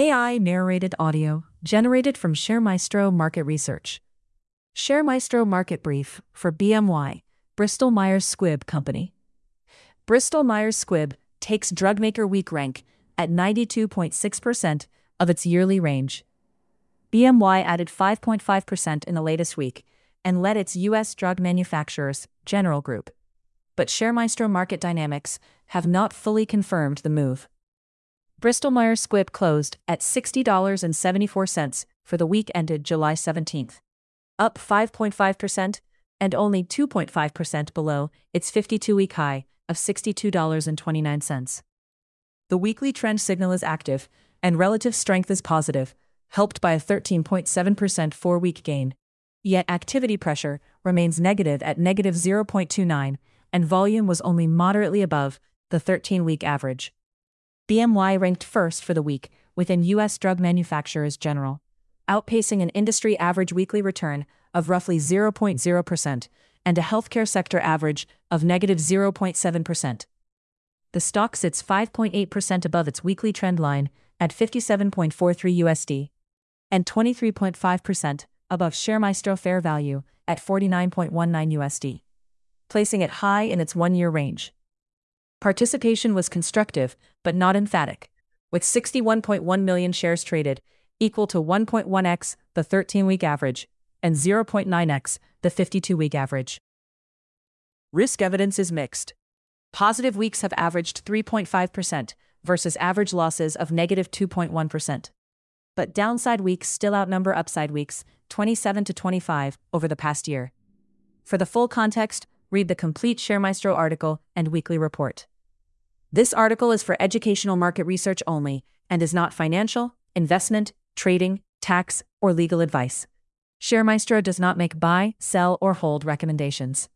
AI-narrated audio generated from ShareMaestro Market Research. ShareMaestro Market Brief for BMY, Bristol Myers Squibb Company. Bristol Myers Squibb takes drugmaker weak rank at 92.6% of its yearly range. BMY added 5.5% in the latest week and led its U.S. drug manufacturers, General Group. But ShareMaestro Market Dynamics have not fully confirmed the move. Bristol Myers Squibb closed at $60.74 for the week ended July 17th, up 5.5% and only 2.5% below its 52-week high of $62.29. The weekly trend signal is active, and relative strength is positive, helped by a 13.7% four-week gain. Yet activity pressure remains negative at negative 0.29, and volume was only moderately above the 13-week average. BMY ranked first for the week within U.S. drug manufacturers General, outpacing an industry average weekly return of roughly 0.0% and a healthcare sector average of negative 0.7%. The stock sits 5.8% above its weekly trend line at $57.43 USD and 23.5% above ShareMaestro fair value at $49.19 USD, placing it high in its one-year range. Participation was constructive, but not emphatic, with 61.1 million shares traded, equal to 1.1x the 13-week average and 0.9x the 52-week average. Risk evidence is mixed. Positive weeks have averaged 3.5% versus average losses of negative 2.1%. But downside weeks still outnumber upside weeks, 27 to 25, over the past year. For the full context, read the complete ShareMaestro article and weekly report. This article is for educational market research only and is not financial, investment, trading, tax, or legal advice. ShareMaestro does not make buy, sell, or hold recommendations.